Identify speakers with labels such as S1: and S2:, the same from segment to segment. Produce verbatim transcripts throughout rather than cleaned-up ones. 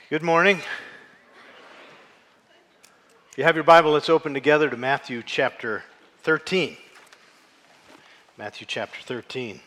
S1: Good morning. If you have your Bible, let's open together to Matthew chapter thirteen. Matthew chapter thirteen.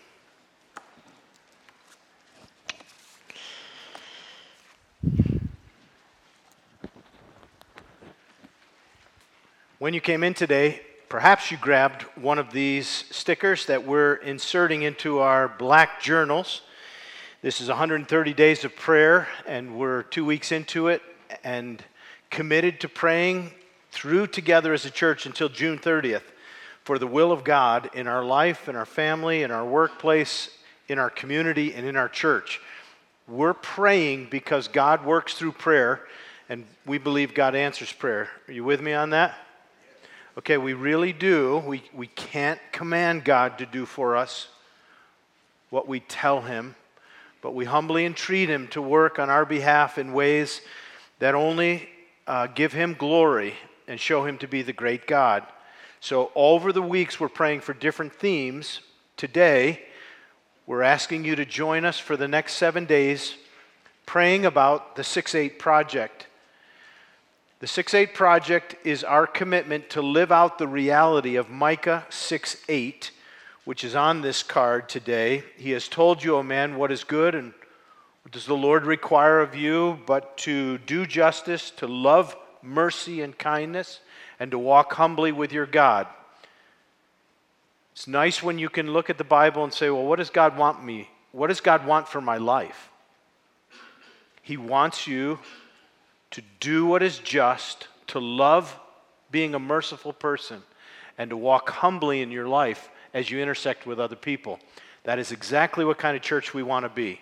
S1: When you came in today, perhaps you grabbed one of these stickers that we're inserting into our black journals. This is one hundred thirty days of prayer, and we're two weeks into it and committed to praying through together as a church until June thirtieth for the will of God in our life, in our family, in our workplace, in our community, and in our church. We're praying because God works through prayer, and we believe God answers prayer. Are you with me on that? Okay, we really do. We, we can't command God to do for us what we tell Him, but we humbly entreat Him to work on our behalf in ways that only uh, give Him glory and show Him to be the great God. So over the weeks, we're praying for different themes. Today, we're asking you to join us for the next seven days praying about the six eight Project. The six eight Project is our commitment to live out the reality of Micah six eight, which is on this card today. He has told you, O man, what is good and what does the Lord require of you, but to do justice, to love mercy and kindness, and to walk humbly with your God. It's nice when you can look at the Bible and say, well, what does God want me? What does God want for my life? He wants you to do what is just, to love being a merciful person, and to walk humbly in your life as you intersect with other people. That is exactly what kind of church we want to be.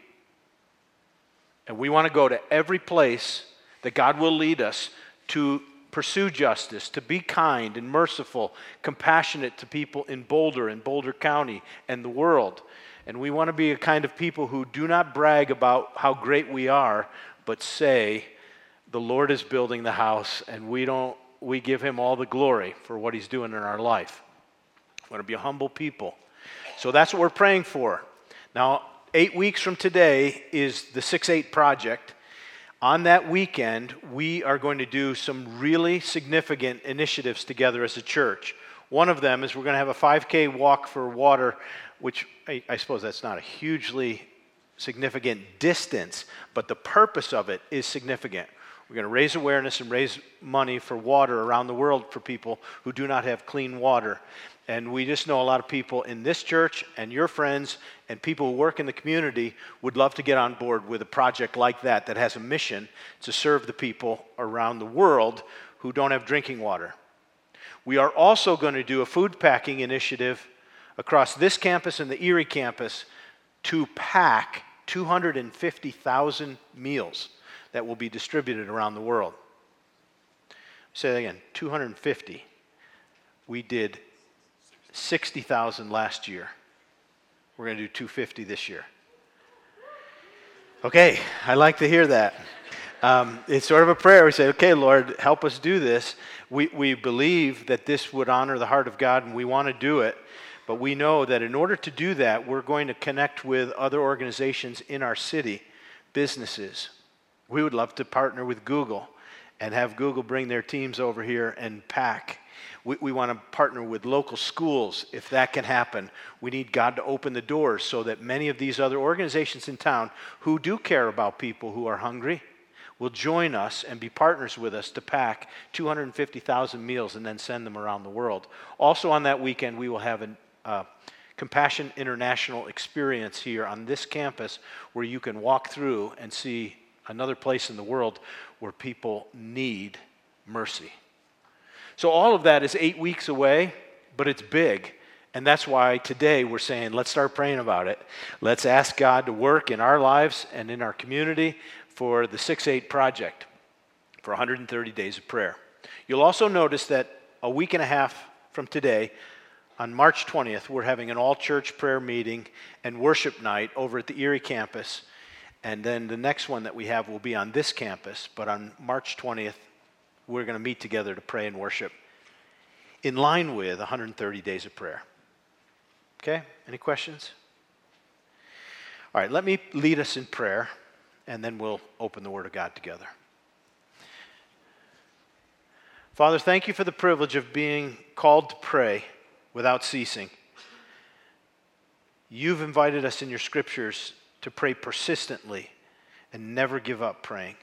S1: And we want to go to every place that God will lead us to pursue justice, to be kind and merciful, compassionate to people in Boulder and Boulder County and the world. And we want to be a kind of people who do not brag about how great we are, but say, the Lord is building the house, and we don't we give Him all the glory for what He's doing in our life. We want to be a humble people. So that's what we're praying for. Now, eight weeks from today is the six eight Project. On that weekend, we are going to do some really significant initiatives together as a church. One of them is we're going to have a five K walk for water, which I, I suppose that's not a hugely significant distance, but the purpose of it is significant. We're going to raise awareness and raise money for water around the world for people who do not have clean water. And we just know a lot of people in this church and your friends and people who work in the community would love to get on board with a project like that that has a mission to serve the people around the world who don't have drinking water. We are also going to do a food packing initiative across this campus and the Erie campus to pack two hundred fifty thousand meals that will be distributed around the world. Say that again, two hundred fifty. We did sixty thousand last year. We're going to do two hundred fifty this year. Okay, I like to hear that. Um, it's sort of a prayer. We say, okay, Lord, help us do this. We, we believe that this would honor the heart of God, and we want to do it. But we know that in order to do that, we're going to connect with other organizations in our city, businesses. We would love to partner with Google and have Google bring their teams over here and pack. We, we want to partner with local schools if that can happen. We need God to open the doors so that many of these other organizations in town who do care about people who are hungry will join us and be partners with us to pack two hundred fifty thousand meals and then send them around the world. Also on that weekend, we will have a uh, Compassion International experience here on this campus where you can walk through and see another place in the world where people need mercy. So all of that is eight weeks away, but it's big. And that's why today we're saying, let's start praying about it. Let's ask God to work in our lives and in our community for the six eight Project, for one hundred thirty days of prayer. You'll also notice that a week and a half from today, on March twentieth, we're having an all-church prayer meeting and worship night over at the Erie campus. And then the next one that we have will be on this campus. But on March twentieth, we're going to meet together to pray and worship in line with one hundred thirty days of prayer. Okay? Any questions? All right, let me lead us in prayer, and then we'll open the Word of God together. Father, thank you for the privilege of being called to pray without ceasing. You've invited us in your scriptures to pray persistently and never give up praying.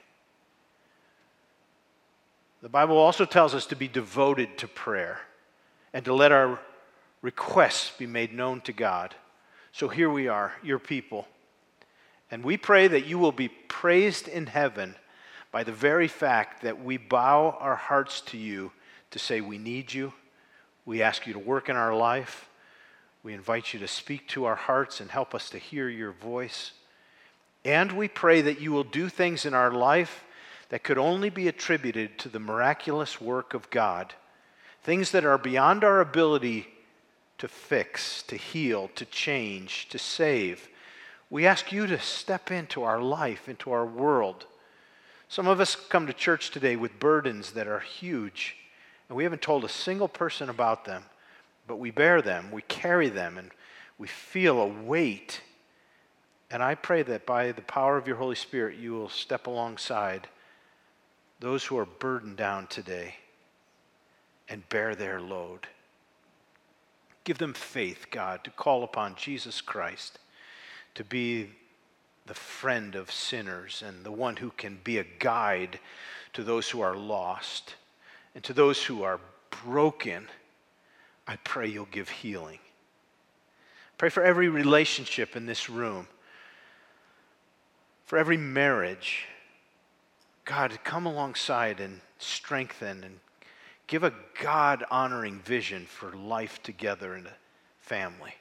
S1: The Bible also tells us to be devoted to prayer and to let our requests be made known to God. So here we are, your people. And we pray that you will be praised in heaven by the very fact that we bow our hearts to you to say we need you. We ask you to work in our life. We invite you to speak to our hearts and help us to hear your voice. And we pray that you will do things in our life that could only be attributed to the miraculous work of God. Things that are beyond our ability to fix, to heal, to change, to save. We ask you to step into our life, into our world. Some of us come to church today with burdens that are huge, and we haven't told a single person about them, but we bear them, we carry them, and we feel a weight. And I pray that by the power of your Holy Spirit, you will step alongside those who are burdened down today and bear their load. Give them faith, God, to call upon Jesus Christ to be the friend of sinners and the one who can be a guide to those who are lost and to those who are broken. I pray you'll give healing. Pray for every relationship in this room, for every marriage. God, come alongside and strengthen and give a God-honoring vision for life together in a family.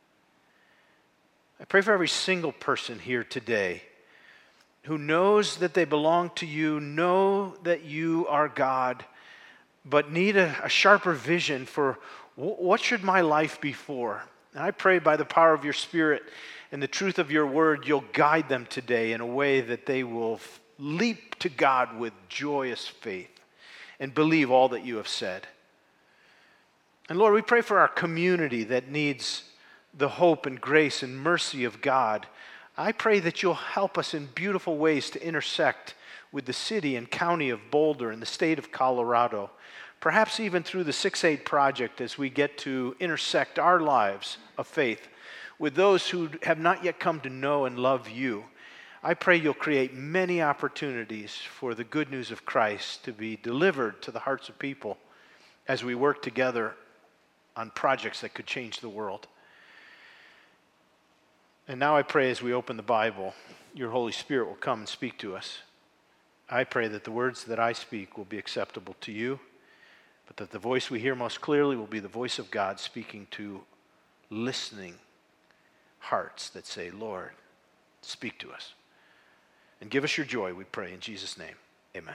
S1: I pray for every single person here today who knows that they belong to you, know that you are God, but need a, a sharper vision for w- what should my life be for. And I pray by the power of your Spirit and the truth of your word, you'll guide them today in a way that they will f- leap to God with joyous faith and believe all that you have said. And Lord, we pray for our community that needs the hope and grace and mercy of God. I pray that you'll help us in beautiful ways to intersect with the city and county of Boulder and the state of Colorado, perhaps even through the six eight Project as we get to intersect our lives of faith with those who have not yet come to know and love you. I pray you'll create many opportunities for the good news of Christ to be delivered to the hearts of people as we work together on projects that could change the world. And now I pray as we open the Bible, your Holy Spirit will come and speak to us. I pray that the words that I speak will be acceptable to you, but that the voice we hear most clearly will be the voice of God speaking to listening hearts that say, Lord, speak to us. And give us your joy, we pray in Jesus' name. Amen.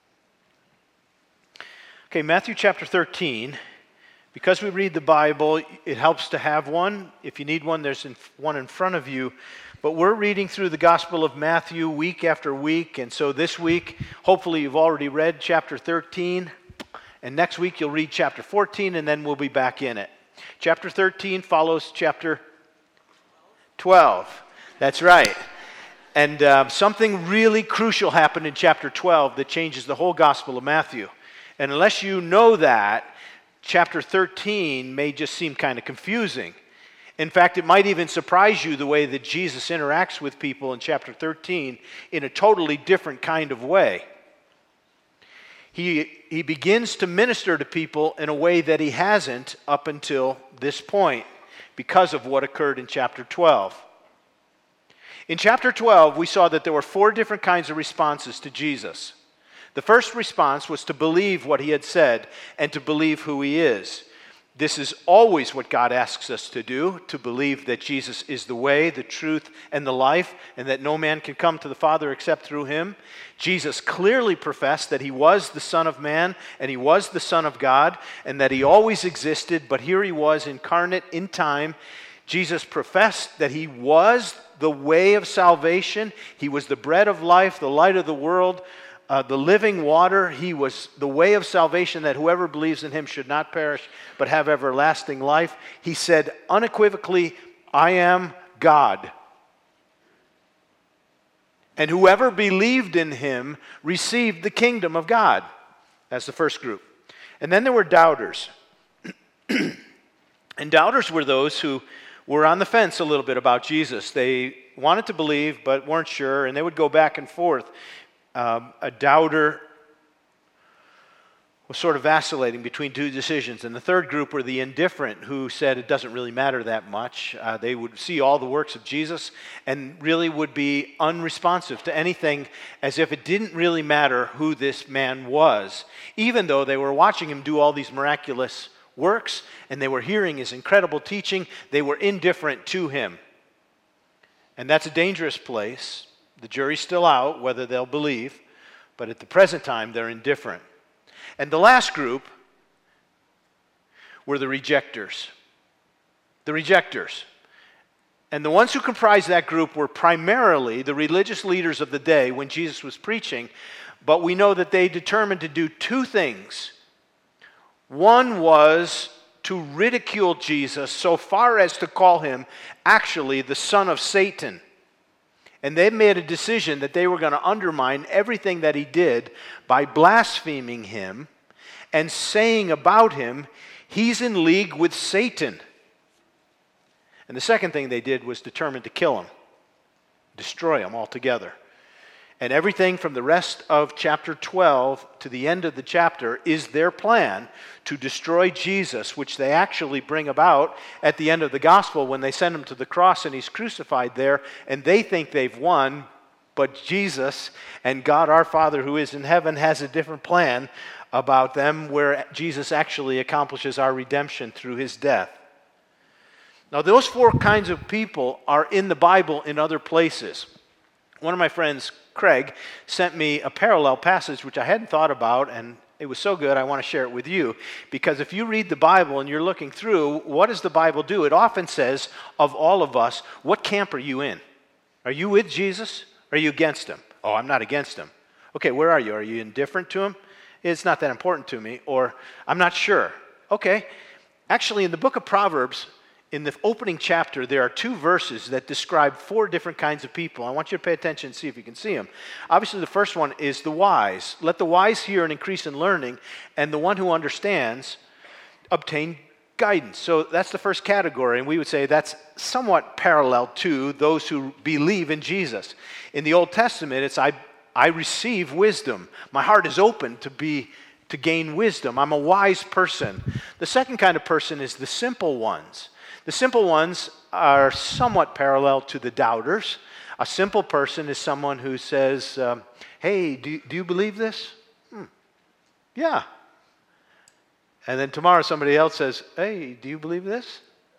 S1: Okay, Matthew chapter thirteen. Because we read the Bible, it helps to have one. If you need one, there's one in front of you. But we're reading through the Gospel of Matthew week after week. And so this week, hopefully you've already read chapter thirteen. And next week you'll read chapter fourteen, and then we'll be back in it. Chapter thirteen follows chapter twelve. That's right. And uh, something really crucial happened in chapter twelve that changes the whole Gospel of Matthew. And unless you know that, chapter thirteen may just seem kind of confusing. In fact, it might even surprise you the way that Jesus interacts with people in chapter thirteen in a totally different kind of way. He, he begins to minister to people in a way that he hasn't up until this point because of what occurred in chapter twelve. In chapter twelve, we saw that there were four different kinds of responses to Jesus. The first response was to believe what he had said and to believe who he is. This is always what God asks us to do, to believe that Jesus is the way, the truth, and the life, and that no man can come to the Father except through him. Jesus clearly professed that he was the Son of Man, and he was the Son of God, and that he always existed, but here he was incarnate in time. Jesus professed that he was the way of salvation. He was the bread of life, the light of the world, Uh, the living water. He was the way of salvation, that whoever believes in him should not perish but have everlasting life. He said unequivocally, I am God. And whoever believed in him received the kingdom of God. That's the first group. And then there were doubters. And doubters were those who were on the fence a little bit about Jesus. They wanted to believe but weren't sure, and they would go back and forth. Um, a doubter was sort of vacillating between two decisions. And the third group were the indifferent, who said it doesn't really matter that much. Uh, they would see all the works of Jesus and really would be unresponsive to anything, as if it didn't really matter who this man was, even though they were watching him do all these miraculous works and they were hearing his incredible teaching. They were indifferent to him. And that's a dangerous place. The jury's still out whether they'll believe, but at the present time they're indifferent. And the last group were the rejectors. The rejectors. And the ones who comprised that group were primarily the religious leaders of the day when Jesus was preaching, but we know that they determined to do two things. One was to ridicule Jesus so far as to call him actually the son of Satan. And they made a decision that they were going to undermine everything that he did by blaspheming him and saying about him, he's in league with Satan. And the second thing they did was determined to kill him, destroy him altogether. And everything from the rest of chapter twelve to the end of the chapter is their plan to destroy Jesus, which they actually bring about at the end of the gospel when they send him to the cross and he's crucified there, and they think they've won, but Jesus and God our Father who is in heaven has a different plan about them, where Jesus actually accomplishes our redemption through his death. Now, those four kinds of people are in the Bible in other places. One of my friends, Craig, sent me a parallel passage which I hadn't thought about, and it was so good I want to share it with you, because if you read the Bible and you're looking through, what does the Bible do? It often says, of all of us, what camp are you in? Are you with Jesus? Or are you against him? Oh, I'm not against him. Okay, where are you? Are you indifferent to him? It's not that important to me. Or, I'm not sure. Okay, actually in the book of Proverbs, in the opening chapter, there are two verses that describe four different kinds of people. I want you to pay attention and see if you can see them. Obviously, the first one is the wise. Let the wise hear and increase in learning, and the one who understands obtain guidance. So that's the first category, and we would say that's somewhat parallel to those who believe in Jesus. In the Old Testament, it's I, I receive wisdom. My heart is open to be to gain wisdom. I'm a wise person. The second kind of person is the simple ones. The simple ones are somewhat parallel to the doubters. A simple person is someone who says, um, hey, do, do you believe this? Hmm. Yeah. And then tomorrow somebody else says, hey, do you believe this?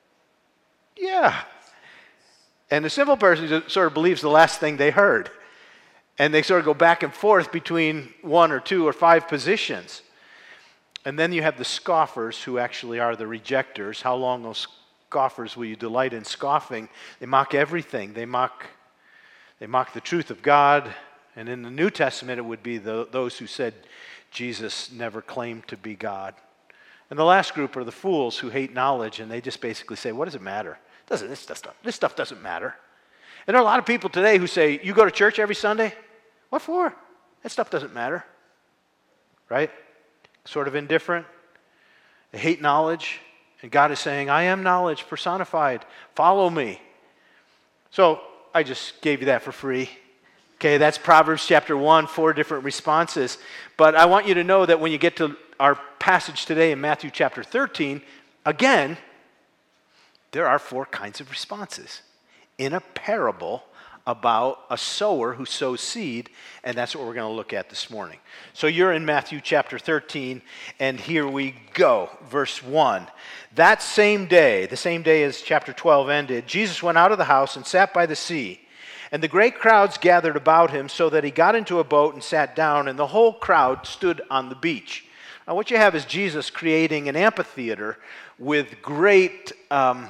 S1: Yeah. And the simple person sort of believes the last thing they heard. And they sort of go back and forth between one or two or five positions. And then you have the scoffers, who actually are the rejectors. How long those scoffers will you delight in scoffing? They mock everything. They mock, they mock the truth of God. And in the New Testament, it would be the, those who said Jesus never claimed to be God. And the last group are the fools who hate knowledge, and they just basically say, what does it matter? Doesn't this stuff, this stuff doesn't matter. And there are a lot of people today who say, you go to church every Sunday? What for? That stuff doesn't matter. Right? Sort of indifferent. They hate knowledge. And God is saying, I am knowledge personified. Follow me. So I just gave you that for free. Okay, that's Proverbs chapter one, four different responses. But I want you to know that when you get to our passage today in Matthew chapter thirteen, again, there are four kinds of responses in a parable about a sower who sows seed, and that's what we're going to look at this morning. So you're in Matthew chapter thirteen, and here we go, verse one. That same day, the same day as chapter twelve ended, Jesus went out of the house and sat by the sea, and the great crowds gathered about him, so that he got into a boat and sat down, and the whole crowd stood on the beach. Now what you have is Jesus creating an amphitheater with great um,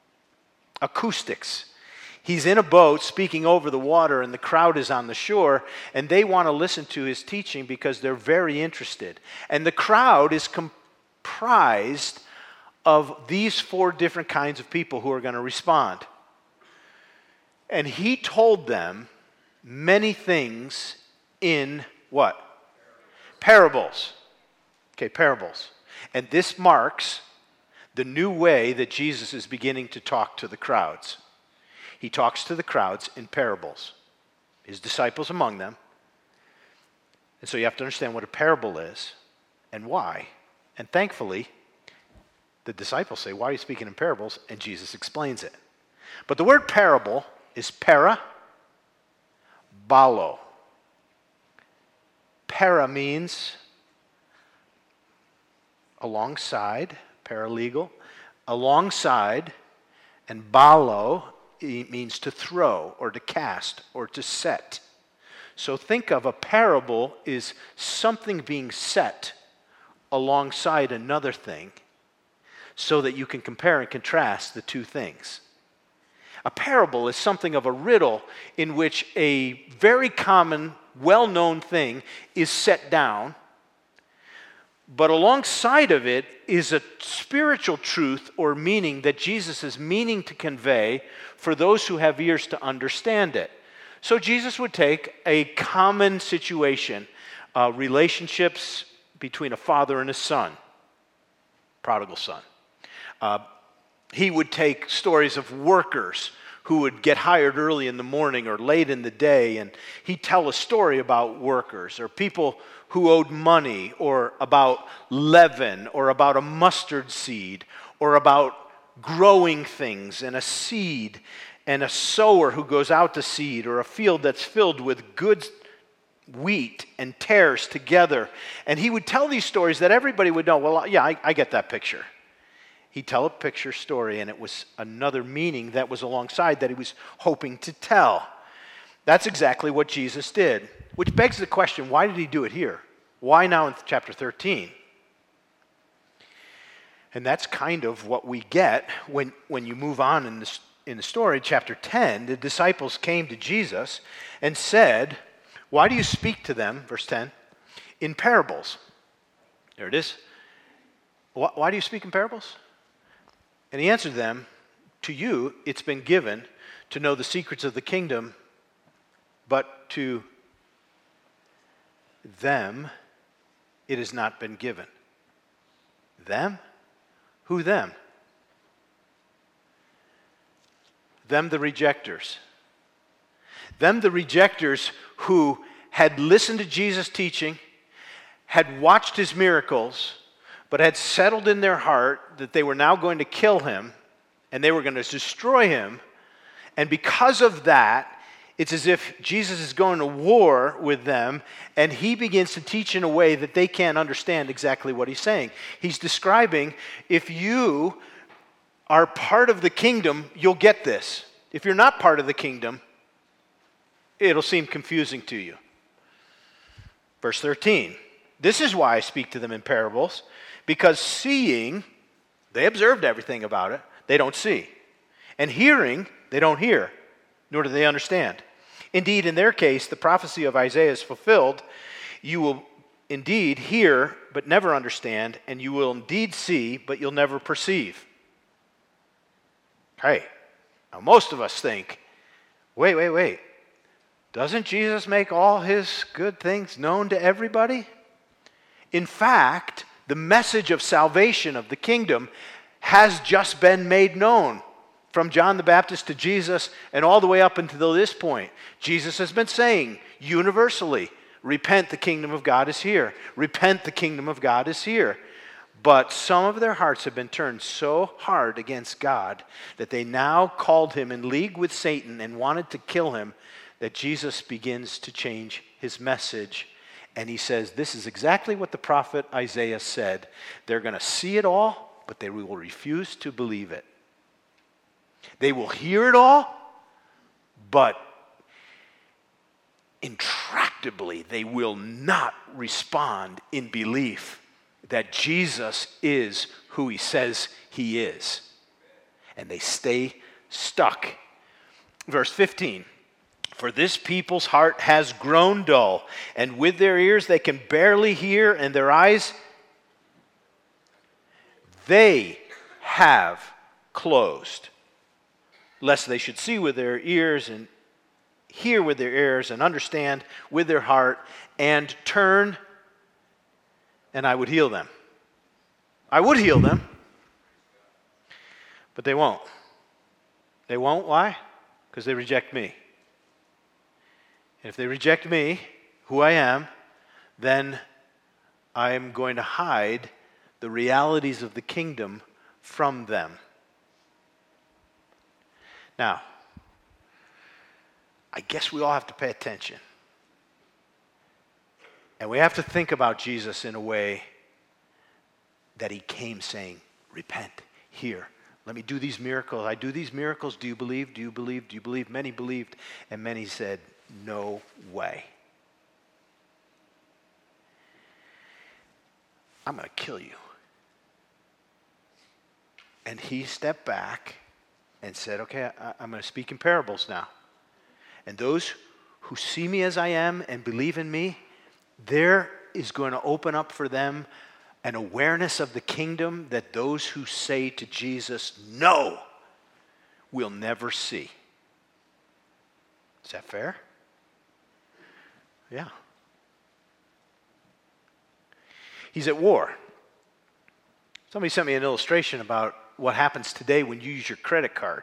S1: acoustics. He's in a boat speaking over the water, and the crowd is on the shore, and they want to listen to his teaching because they're very interested. And the crowd is comprised of these four different kinds of people who are going to respond. And he told them many things in what? Parables. Okay, parables. And this marks the new way that Jesus is beginning to talk to the crowds. He talks to the crowds in parables, his disciples among them. And so you have to understand what a parable is and why. And thankfully, the disciples say, why are you speaking in parables? And Jesus explains it. But the word parable is para, balo. Para means alongside, paralegal, alongside, and balo means to throw or to cast or to set. So think of a parable is something being set alongside another thing so that you can compare and contrast the two things. A parable is something of a riddle in which a very common, well-known thing is set down, but alongside of it is a spiritual truth or meaning that Jesus is meaning to convey for those who have ears to understand it. So Jesus would take a common situation, uh, relationships between a father and a son, prodigal son. Uh, he would take stories of workers who would get hired early in the morning or late in the day, and he'd tell a story about workers or people who owed money, or about leaven, or about a mustard seed, or about growing things and a seed and a sower who goes out to seed, or a field that's filled with good wheat and tares together. And he would tell these stories that everybody would know, well, yeah, I, I get that picture. He'd tell a picture story, and it was another meaning that was alongside that he was hoping to tell. That's exactly what Jesus did, which begs the question, why did he do it here? Why now in chapter thirteen? And that's kind of what we get when, when you move on in the, in the story. Chapter ten, the disciples came to Jesus and said, why do you speak to them, verse ten, in parables? There it is. Why, why do you speak in parables? And he answered them, to you it's been given to know the secrets of the kingdom, but to them it has not been given. Them? Who them? Them the rejectors. Them the rejectors who had listened to Jesus' teaching, had watched his miracles, but had settled in their heart that they were now going to kill him and they were going to destroy him. And because of that, it's as if Jesus is going to war with them, and he begins to teach in a way that they can't understand exactly what he's saying. He's describing, if you are part of the kingdom, you'll get this. If you're not part of the kingdom, it'll seem confusing to you. Verse thirteen, this is why I speak to them in parables, because seeing, they observed everything about it, they don't see. And hearing, they don't hear, nor do they understand. Indeed, in their case, the prophecy of Isaiah is fulfilled. You will indeed hear, but never understand, and you will indeed see, but you'll never perceive. Hey, now most of us think, wait, wait, wait. Doesn't Jesus make all his good things known to everybody? In fact, the message of salvation of the kingdom has just been made known. From John the Baptist to Jesus and all the way up until this point, Jesus has been saying universally, repent, the kingdom of God is here. Repent, the kingdom of God is here. But some of their hearts have been turned so hard against God that they now called him in league with Satan and wanted to kill him, that Jesus begins to change his message. And he says, this is exactly what the prophet Isaiah said. They're going to see it all, but they will refuse to believe it. They will hear it all, but intractably they will not respond in belief that Jesus is who he says he is. And they stay stuck. Verse fifteen, for this people's heart has grown dull, and with their ears they can barely hear, and their eyes, they have closed, lest they should see with their ears and hear with their ears and understand with their heart and turn, and I would heal them. I would heal them, but they won't. They won't. Why? Because they reject me. And if they reject me, who I am, then I am going to hide the realities of the kingdom from them. Now, I guess we all have to pay attention. And we have to think about Jesus in a way that he came saying, repent, here. Let me do these miracles. I do these miracles. Do you believe? Do you believe? Do you believe? Many believed, and many said, no way. I'm going to kill you. And he stepped back and said, okay, I, I'm going to speak in parables now. And those who see me as I am and believe in me, there is going to open up for them an awareness of the kingdom that those who say to Jesus, no, will never see. Is that fair? Yeah. He's at war. Somebody sent me an illustration about what happens today when you use your credit card.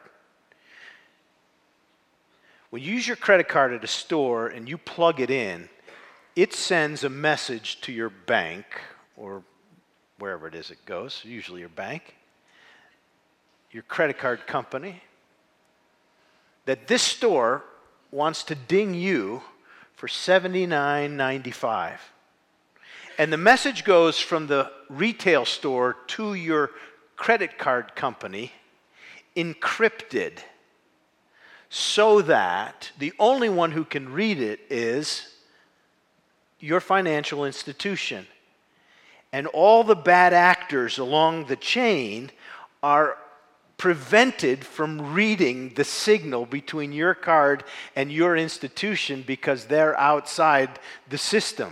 S1: When you use your credit card at a store and you plug it in, it sends a message to your bank or wherever it is it goes, usually your bank, your credit card company, that this store wants to ding you for seventy-nine ninety-five. And the message goes from the retail store to your credit card company encrypted so that the only one who can read it is your financial institution. And all the bad actors along the chain are prevented from reading the signal between your card and your institution because they're outside the system.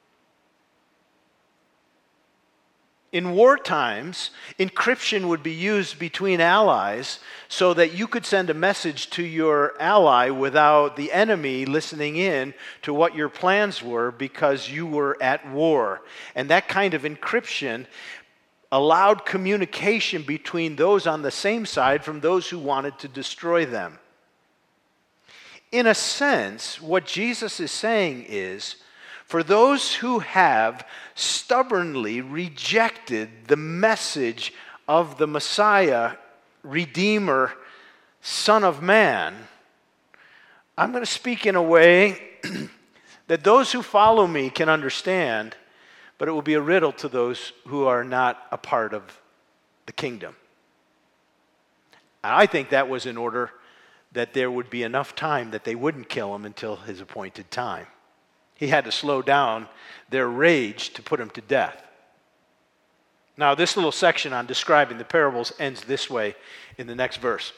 S1: In war times, encryption would be used between allies so that you could send a message to your ally without the enemy listening in to what your plans were because you were at war. And that kind of encryption allowed communication between those on the same side from those who wanted to destroy them. In a sense, what Jesus is saying is, for those who have stubbornly rejected the message of the Messiah, Redeemer, Son of Man, I'm going to speak in a way that those who follow me can understand, but it will be a riddle to those who are not a part of the kingdom. And I think that was in order that there would be enough time that they wouldn't kill him until his appointed time. He had to slow down their rage to put him to death. Now, this little section on describing the parables ends this way in the next verse.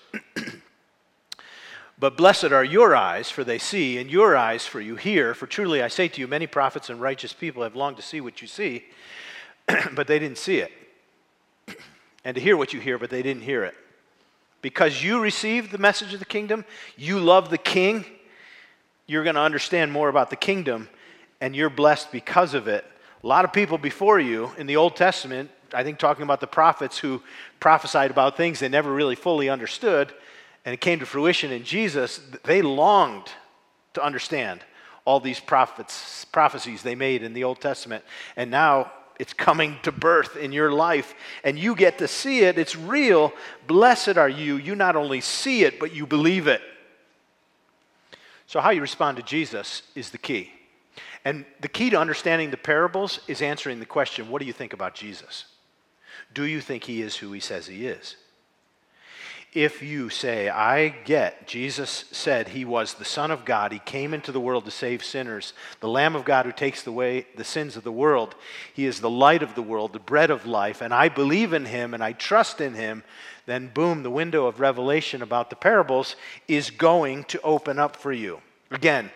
S1: But blessed are your eyes, for they see, and your eyes, for you hear. For truly I say to you, many prophets and righteous people have longed to see what you see, but they didn't see it. And to hear what you hear, but they didn't hear it. Because you received the message of the kingdom, you love the king, you're going to understand more about the kingdom, and you're blessed because of it. A lot of people before you in the Old Testament, I think talking about the prophets who prophesied about things they never really fully understood, and it came to fruition in Jesus, they longed to understand all these prophets, prophecies they made in the Old Testament. And now it's coming to birth in your life, and you get to see it. It's real. Blessed are you. You not only see it, but you believe it. So how you respond to Jesus is the key. And the key to understanding the parables is answering the question, what do you think about Jesus? Do you think he is who he says he is? If you say, I get, Jesus said he was the Son of God, he came into the world to save sinners, the Lamb of God who takes away the sins of the world, he is the light of the world, the bread of life, and I believe in him and I trust in him, then boom, the window of revelation about the parables is going to open up for you. Again,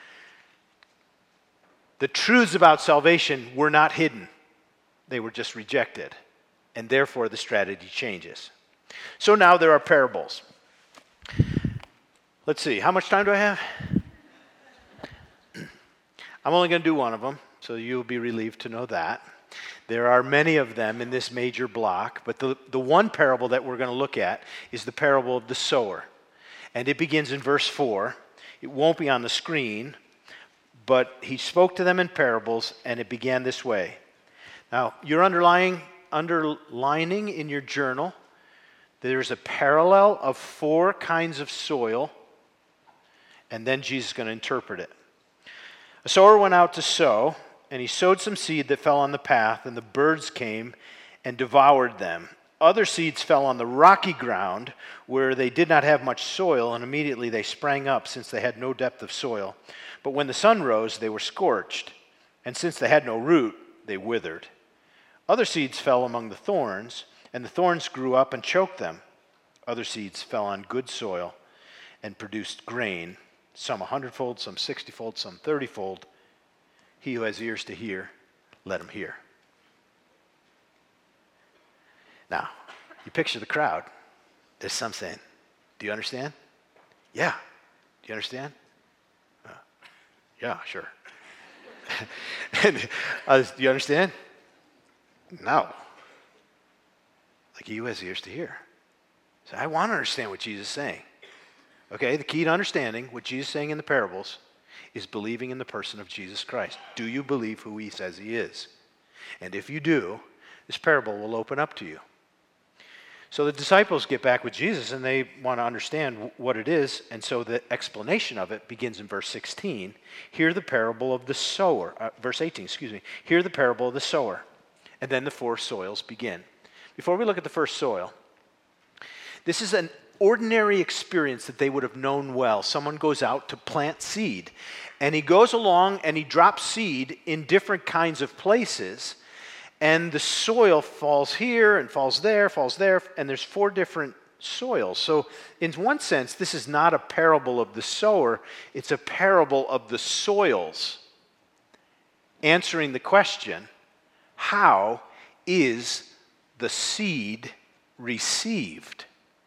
S1: the truths about salvation were not hidden. They were just rejected. And therefore the strategy changes. So now there are parables. Let's see, how much time do I have? I'm only going to do one of them, so you'll be relieved to know that. There are many of them in this major block, but the, the one parable that we're going to look at is the parable of the sower. And it begins in verse four. It won't be on the screen, but he spoke to them in parables, and it began this way. Now, you're underlying, underlining in your journal, there's a parallel of four kinds of soil, and then Jesus is going to interpret it. A sower went out to sow, and he sowed some seed that fell on the path, and the birds came and devoured them. Other seeds fell on the rocky ground where they did not have much soil, and immediately they sprang up since they had no depth of soil. But when the sun rose, they were scorched, and since they had no root, they withered. Other seeds fell among the thorns, and the thorns grew up and choked them. Other seeds fell on good soil and produced grain, some a hundredfold, some sixtyfold, some thirtyfold. He who has ears to hear, let him hear. Now, you picture the crowd. There's some saying, do you understand? Yeah. Do you understand? Uh, yeah, sure. and, uh, do you understand? No. Like he who has ears to hear. So I want to understand what Jesus is saying. Okay, the key to understanding what Jesus is saying in the parables is believing in the person of Jesus Christ. Do you believe who he says he is? And if you do, this parable will open up to you. So the disciples get back with Jesus and they want to understand what it is, and so the explanation of it begins in verse sixteen. Hear the parable of the sower, uh, verse eighteen, excuse me. Hear the parable of the sower. And then the four soils begin. Before we look at the first soil, this is an ordinary experience that they would have known well. Someone goes out to plant seed, and he goes along and he drops seed in different kinds of places, and the soil falls here and falls there, falls there, and there's four different soils. So in one sense, this is not a parable of the sower, it's a parable of the soils, answering the question, how is the seed received?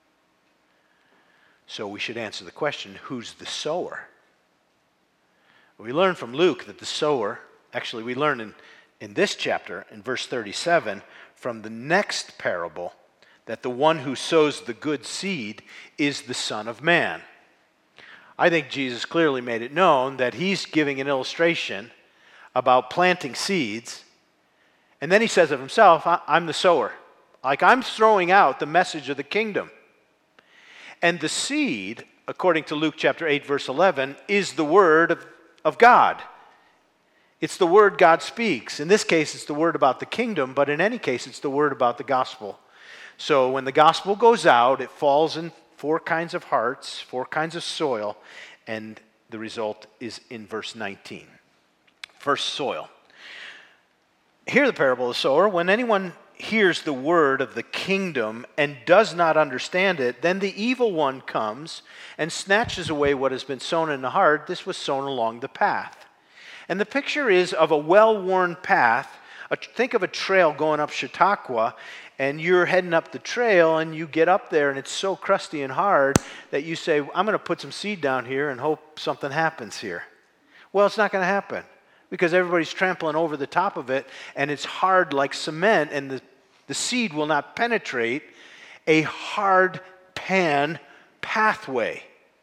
S1: So we should answer the question, who's the sower? We learn from Luke that the sower, actually we learn in, in this chapter, in verse thirty-seven, from the next parable, that the one who sows the good seed is the Son of Man. I think Jesus clearly made it known that he's giving an illustration about planting seeds, and then he says of himself, I'm the sower. Like I'm throwing out the message of the kingdom. And the seed, according to Luke chapter eight, verse eleven, is the word of, of God. It's the word God speaks. In this case, it's the word about the kingdom, but in any case, it's the word about the gospel. So when the gospel goes out, it falls in four kinds of hearts, four kinds of soil, and the result is in verse nineteen. First soil. Hear the parable of the sower. When anyone hears the word of the kingdom and does not understand it, then the evil one comes and snatches away what has been sown in the heart. This was sown along the path. And the picture is of a well-worn path. A, think of a trail going up Chautauqua, and you're heading up the trail, and you get up there, and it's so crusty and hard that you say, I'm going to put some seed down here and hope something happens here. Well, it's not going to happen, because everybody's trampling over the top of it, and it's hard like cement, and the, the seed will not penetrate a hard pan pathway.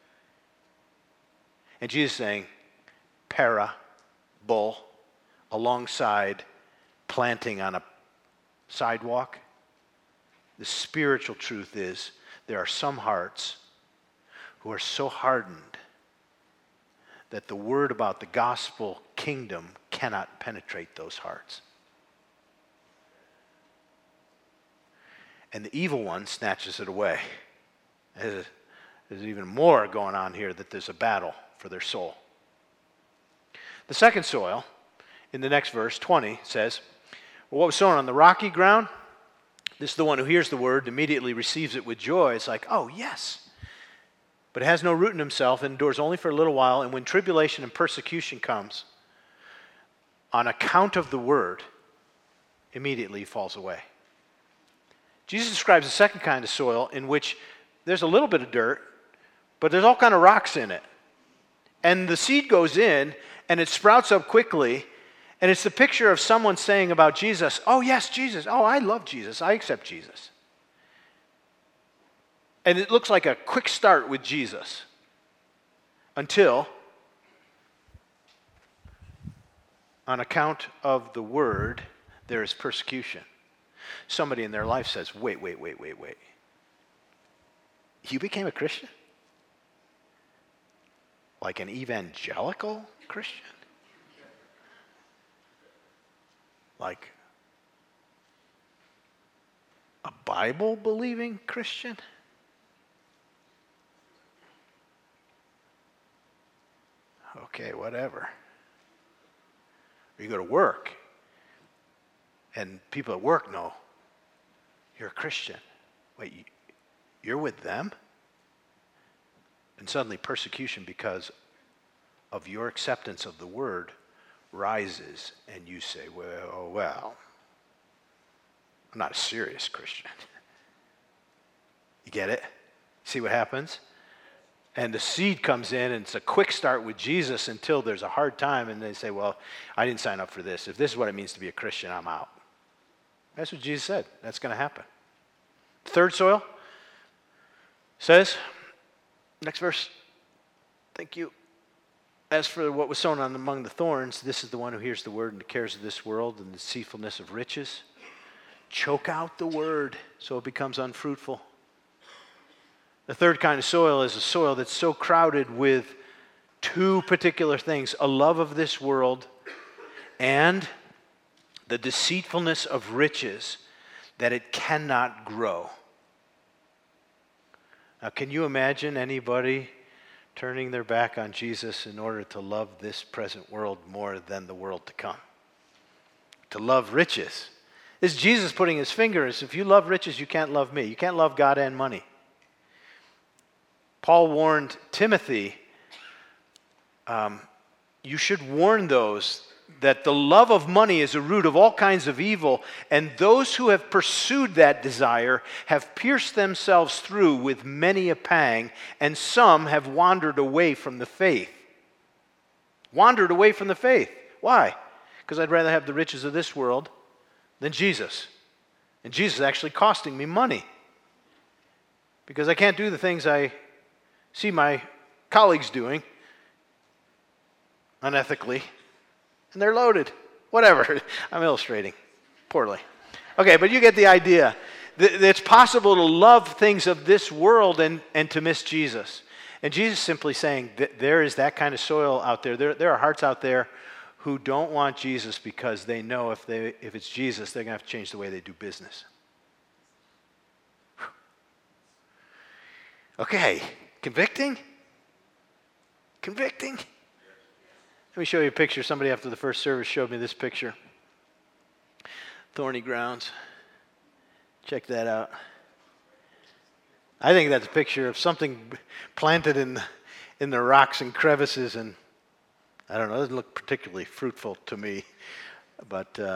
S1: And Jesus is saying, para, bull, alongside planting on a sidewalk. The spiritual truth is there are some hearts who are so hardened that the word about the gospel kingdom cannot penetrate those hearts. And the evil one snatches it away. There's, there's even more going on here, that there's a battle for their soul. The second soil, in the next verse, twenty, says, well, what was sown on the rocky ground? This is the one who hears the word, immediately receives it with joy. It's like, oh, yes. But it has no root in himself and endures only for a little while. And when tribulation and persecution comes, on account of the word, immediately he falls away. Jesus describes a second kind of soil in which there's a little bit of dirt, but there's all kind of rocks in it. And the seed goes in, and it sprouts up quickly, and it's the picture of someone saying about Jesus, oh yes, Jesus, oh I love Jesus, I accept Jesus. And it looks like a quick start with Jesus until, on account of the word, there is persecution. Somebody in their life says, wait, wait, wait, wait, wait. You became a Christian? Like an evangelical Christian? Like a Bible-believing Christian? Okay, whatever. Or you go to work, and people at work know you're a Christian. Wait, you're with them? And suddenly persecution because of your acceptance of the word rises, and you say, well, well, I'm not a serious Christian. You get it? See what happens? And the seed comes in, and it's a quick start with Jesus until there's a hard time, and they say, well, I didn't sign up for this. If this is what it means to be a Christian, I'm out. That's what Jesus said. That's going to happen. Third soil says, next verse, thank you. As for what was sown on among the thorns, this is the one who hears the word and the cares of this world and the deceitfulness of riches. Choke out the word so it becomes unfruitful. The third kind of soil is a soil that's so crowded with two particular things, a love of this world and the deceitfulness of riches, that it cannot grow. Now, can you imagine anybody turning their back on Jesus in order to love this present world more than the world to come? To love riches. This is Jesus putting his finger, as if you love riches, you can't love me. You can't love God and money. Paul warned Timothy, um, you should warn those that the love of money is a root of all kinds of evil, and those who have pursued that desire have pierced themselves through with many a pang, and some have wandered away from the faith. Wandered away from the faith. Why? Because I'd rather have the riches of this world than Jesus. And Jesus is actually costing me money. Because I can't do the things I see my colleagues doing unethically, and they're loaded. Whatever. I'm illustrating poorly. Okay, but you get the idea. It's possible to love things of this world and, and to miss Jesus. And Jesus is simply saying that there is that kind of soil out there. There, there are hearts out there who don't want Jesus because they know if they if it's Jesus, they're going to have to change the way they do business. Okay. Convicting? Convicting? Let me show you a picture. Somebody after the first service showed me this picture. Thorny grounds. Check that out. I think that's a picture of something planted in, in the rocks and crevices, and I don't know, it doesn't look particularly fruitful to me, but uh,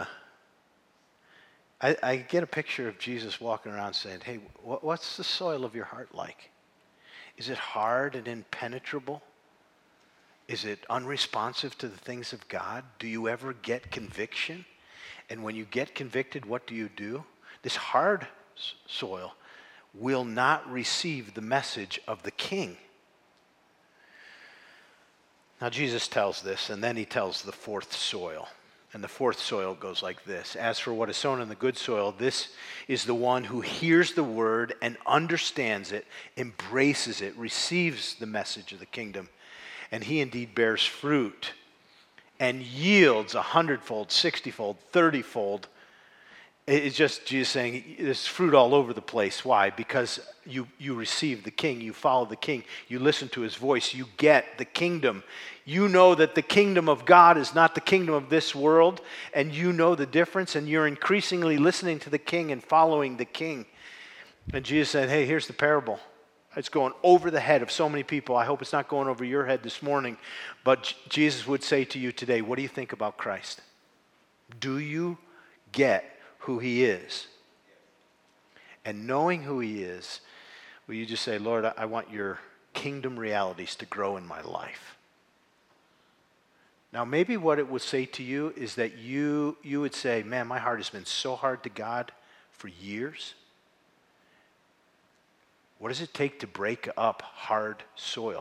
S1: I, I get a picture of Jesus walking around saying, hey, what, what's the soil of your heart like? Is it hard and impenetrable? Is it unresponsive to the things of God? Do you ever get conviction? And when you get convicted, what do you do? This hard soil will not receive the message of the king. Now Jesus tells this, and then he tells the fourth soil. And the fourth soil goes like this. As for what is sown in the good soil, this is the one who hears the word and understands it, embraces it, receives the message of the kingdom. And he indeed bears fruit and yields a hundredfold, sixtyfold, thirtyfold. It's just Jesus saying there's fruit all over the place. Why? Because you, you receive the king, you follow the king, you listen to his voice, you get the kingdom. You know that the kingdom of God is not the kingdom of this world, and you know the difference, and you're increasingly listening to the king and following the king. And Jesus said, hey, here's the parable. It's going over the head of so many people. I hope it's not going over your head this morning, but Jesus would say to you today, what do you think about Christ? Do you get who he is? And knowing who he is, will you just say, Lord, I want your kingdom realities to grow in my life? Now, maybe what it would say to you is that you, you would say, man, my heart has been so hard to God for years. What does it take to break up hard soil?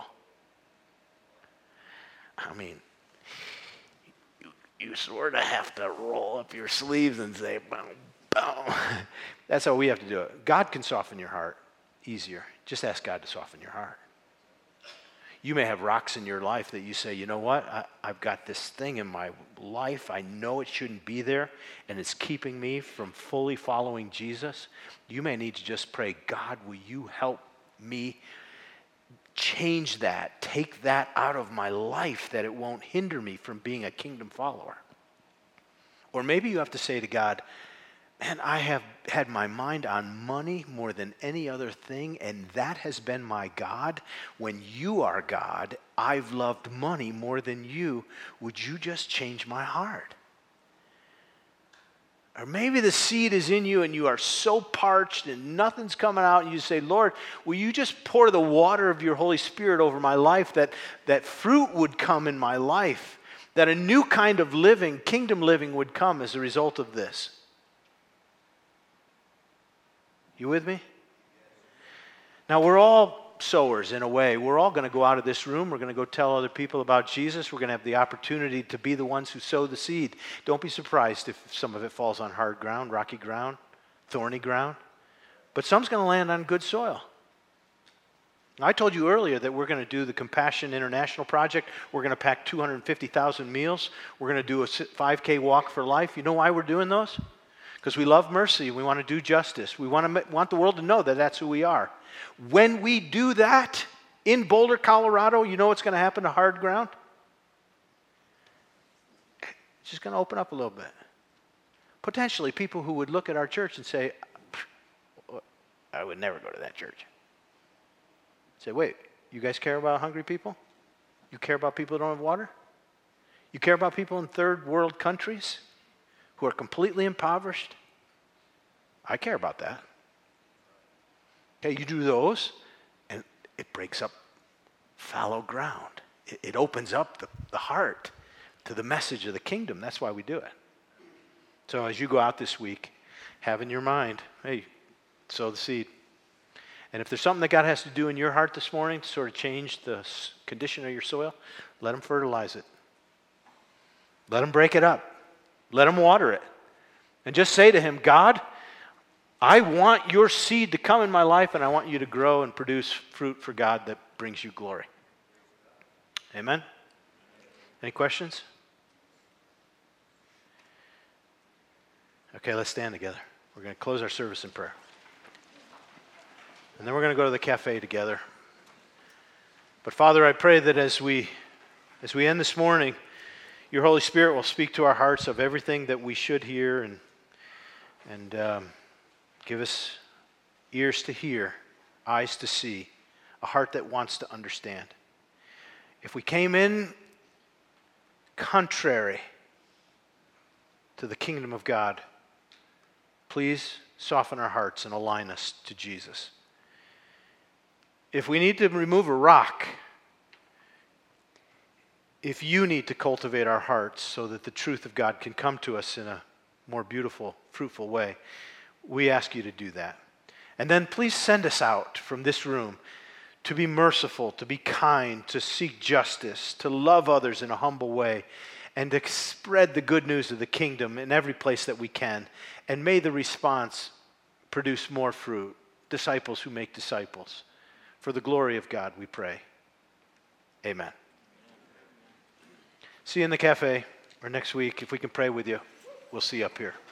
S1: I mean, you, you sort of have to roll up your sleeves and say, boom, boom. That's how we have to do it. God can soften your heart easier. Just ask God to soften your heart. You may have rocks in your life that you say, you know what, I, I've got this thing in my life. I know it shouldn't be there, and it's keeping me from fully following Jesus. You may need to just pray, God, will you help me change that, take that out of my life that it won't hinder me from being a kingdom follower. Or maybe you have to say to God, man, I have had my mind on money more than any other thing, and that has been my God. When you are God, I've loved money more than you. Would you just change my heart? Or maybe the seed is in you and you are so parched and nothing's coming out, and you say, Lord, will you just pour the water of your Holy Spirit over my life, that, that fruit would come in my life, that a new kind of living, kingdom living would come as a result of this. You with me? Now, we're all sowers in a way. We're all going to go out of this room. We're going to go tell other people about Jesus. We're going to have the opportunity to be the ones who sow the seed. Don't be surprised if some of it falls on hard ground, rocky ground, thorny ground. But some's going to land on good soil. I told you earlier that we're going to do the Compassion International Project. We're going to pack two hundred fifty thousand meals. We're going to do a five K walk for life. You know why we're doing those? Because we love mercy. We want to do justice. We want to want the world to know that that's who we are. When we do that in Boulder, Colorado, you know what's going to happen to hard ground? It's just going to open up a little bit. Potentially people who would look at our church and say, I would never go to that church. Say, wait, you guys care about hungry people? You care about people who don't have water? You care about people in third world countries who are completely impoverished? I care about that. Okay, you do those, and it breaks up fallow ground. It, it opens up the, the heart to the message of the kingdom. That's why we do it. So as you go out this week, have in your mind, hey, sow the seed. And if there's something that God has to do in your heart this morning to sort of change the condition of your soil, let him fertilize it. Let him break it up. Let him water it. And just say to him, God, I want your seed to come in my life, and I want you to grow and produce fruit for God that brings you glory. Amen? Any questions? Okay, let's stand together. We're going to close our service in prayer. And then we're going to go to the cafe together. But Father, I pray that as we as we end this morning, your Holy Spirit will speak to our hearts of everything that we should hear, and and um, give us ears to hear, eyes to see, a heart that wants to understand. If we came in contrary to the kingdom of God, please soften our hearts and align us to Jesus. If we need to remove a rock, if you need to cultivate our hearts so that the truth of God can come to us in a more beautiful, fruitful way, we ask you to do that. And then please send us out from this room to be merciful, to be kind, to seek justice, to love others in a humble way, and to spread the good news of the kingdom in every place that we can. And may the response produce more fruit, disciples who make disciples. For the glory of God, we pray. Amen. See you in the cafe, or next week. If we can pray with you, we'll see you up here.